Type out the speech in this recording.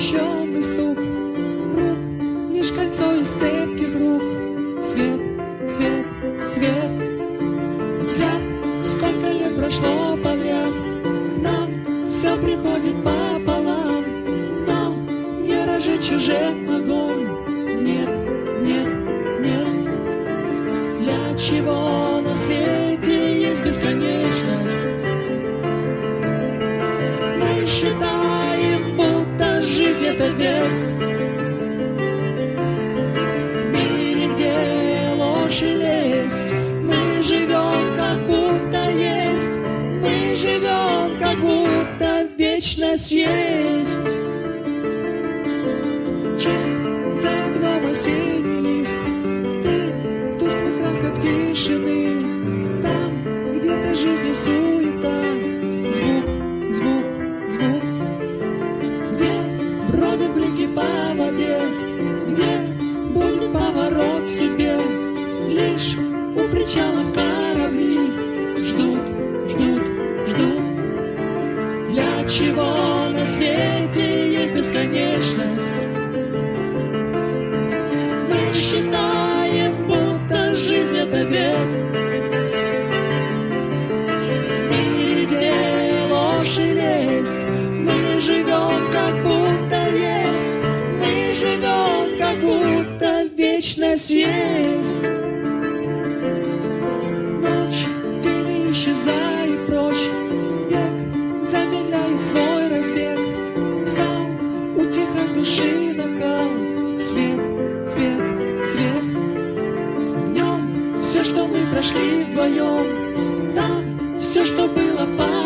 учащенный стук рук, лишь кольцо из цепких рук. Свет, свет, свет, взгляд, сколько лет прошло подряд. К нам все приходит пополам, но не разжечь уже огонь. Нет, нет, нет. Для чего на свете есть бесконечность? Мы считаем, будто жизнь — это век. В мире, где ложь и лесть, мы живем, как будто есть. Мы живем, как будто вечность есть. Чист за окном осенний лист, ты в тусклых красках тишины. Там где-то жизни суета, звук, звук, звук. Где бродят блики по воде, где будет поворот в судьбе. Лишь у причалов корабли ждут, ждут, ждут. Для чего на свете есть бесконечность? Мы считаем, будто жизнь — это век. В мире, где ложь и лесть, мы живем, как будто есть. Мы живем, как будто вечность есть. Ночь, день исчезает прочь, век замедляет свой разбег. Стал утихать души накал, свет, свет, свет. В нем все, что мы прошли вдвоем, там все, что было по